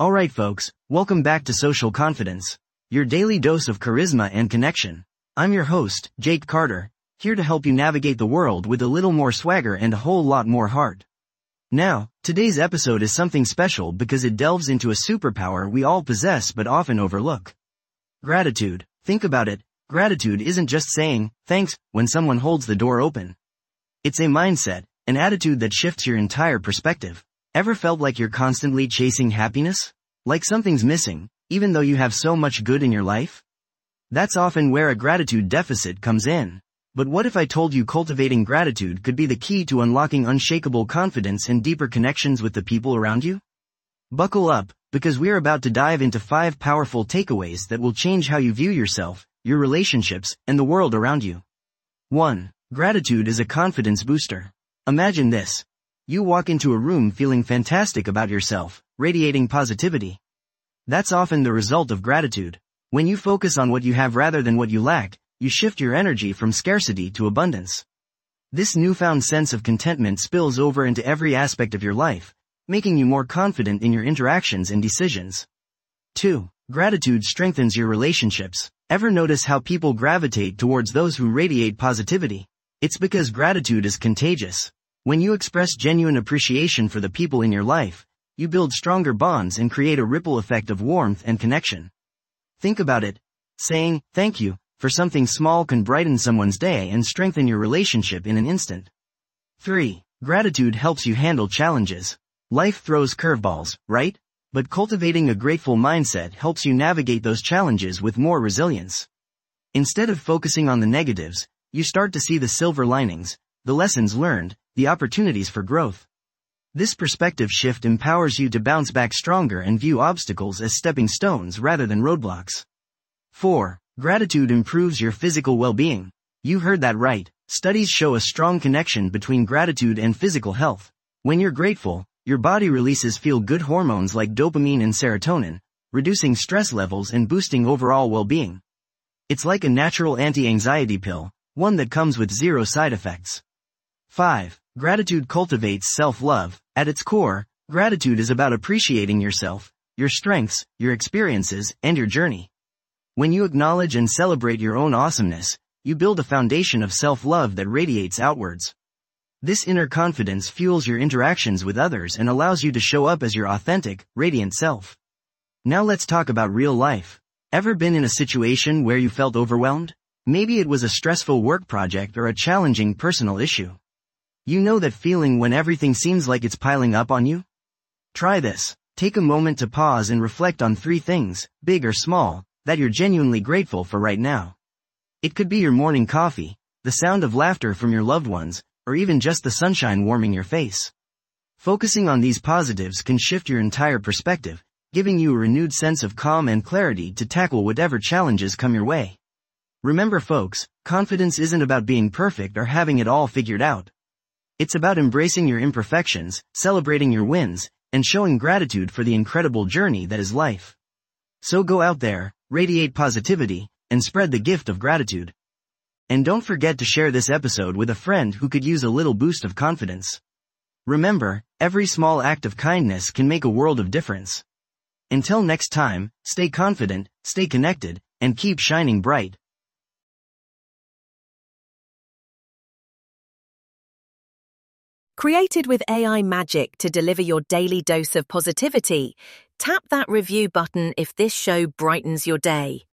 Alright folks, welcome back to Social Confidence, your daily dose of charisma and connection. I'm your host, Jake Carter, here to help you navigate the world with a little more swagger and a whole lot more heart. Now, today's episode is something special because it delves into a superpower we all possess but often overlook. Gratitude. Think about it, gratitude isn't just saying, thanks, when someone holds the door open. It's a mindset, an attitude that shifts your entire perspective. Ever felt like you're constantly chasing happiness? Like something's missing, even though you have so much good in your life? That's often where a gratitude deficit comes in. But what if I told you cultivating gratitude could be the key to unlocking unshakable confidence and deeper connections with the people around you? Buckle up, because we're about to dive into 5 powerful takeaways that will change how you view yourself, your relationships, and the world around you. 1. Gratitude is a confidence booster. Imagine this. You walk into a room feeling fantastic about yourself, radiating positivity. That's often the result of gratitude. When you focus on what you have rather than what you lack, you shift your energy from scarcity to abundance. This newfound sense of contentment spills over into every aspect of your life, making you more confident in your interactions and decisions. 2. Gratitude strengthens your relationships. Ever notice how people gravitate towards those who radiate positivity? It's because gratitude is contagious. When you express genuine appreciation for the people in your life, you build stronger bonds and create a ripple effect of warmth and connection. Think about it. Saying, thank you, for something small can brighten someone's day and strengthen your relationship in an instant. 3. Gratitude helps you handle challenges. Life throws curveballs, right? But cultivating a grateful mindset helps you navigate those challenges with more resilience. Instead of focusing on the negatives, you start to see the silver linings, the lessons learned, the opportunities for growth. This perspective shift empowers you to bounce back stronger and view obstacles as stepping stones rather than roadblocks. 4. Gratitude improves your physical well-being. You heard that right. Studies show a strong connection between gratitude and physical health. When you're grateful, your body releases feel-good hormones like dopamine and serotonin, reducing stress levels and boosting overall well-being. It's like a natural anti-anxiety pill, one that comes with 0 side effects. 5. Gratitude cultivates self-love. At its core, gratitude is about appreciating yourself, your strengths, your experiences, and your journey. When you acknowledge and celebrate your own awesomeness, you build a foundation of self-love that radiates outwards. This inner confidence fuels your interactions with others and allows you to show up as your authentic, radiant self. Now let's talk about real life. Ever been in a situation where you felt overwhelmed? Maybe it was a stressful work project or a challenging personal issue. You know that feeling when everything seems like it's piling up on you? Try this. Take a moment to pause and reflect on 3 things, big or small, that you're genuinely grateful for right now. It could be your morning coffee, the sound of laughter from your loved ones, or even just the sunshine warming your face. Focusing on these positives can shift your entire perspective, giving you a renewed sense of calm and clarity to tackle whatever challenges come your way. Remember folks, confidence isn't about being perfect or having it all figured out. It's about embracing your imperfections, celebrating your wins, and showing gratitude for the incredible journey that is life. So go out there, radiate positivity, and spread the gift of gratitude. And don't forget to share this episode with a friend who could use a little boost of confidence. Remember, every small act of kindness can make a world of difference. Until next time, stay confident, stay connected, and keep shining bright. Created with AI magic to deliver your daily dose of positivity, tap that review button if this show brightens your day.